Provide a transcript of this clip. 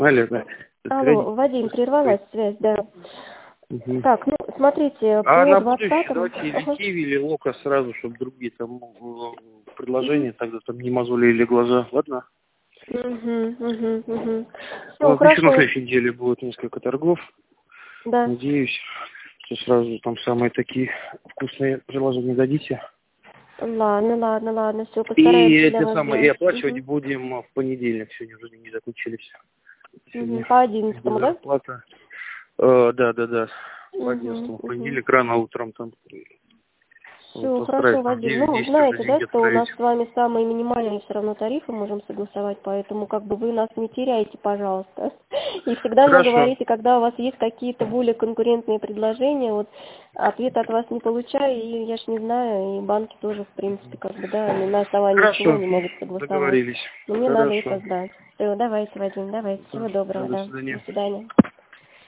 Алло, да. Алло, Вадим, прервалась связь, да. Угу. Так, ну, смотрите, А по на будущее 20-му... давайте или Ага. Киви, или Лока сразу, чтобы другие там предложения, тогда там не мозолили глаза. Ладно? Все, Вот еще на хорошо, следующей неделе будет несколько торгов. да. Надеюсь, что сразу там самые такие вкусные предложения дадите. Ладно, все, И постараемся для эти вас самые, и сделать. оплачивать будем в понедельник. Сегодня уже не закончились. Сегодня По 11-му, да? зарплата. Да. По 11 в понедельник, рано утром там. Вот, Все, хорошо, постараюсь там в Вадим. Ну, 9-10 уже знаете, да, деньги что у отправить. нас с вами самые минимальные все равно тарифы можем согласовать, поэтому как бы вы нас не теряйте, пожалуйста. И всегда мне Хорошо. говорите, когда у вас есть какие-то более конкурентные предложения, вот ответ от вас не получаю, и я ж не знаю, и банки тоже, в принципе, как бы, да, они на основании чего Хорошо. не могут согласовать. Договорились. Но мне надо это Хорошо. знать. Все, давайте, Вадим, давайте. Всего доброго, До да. свидания. До свидания.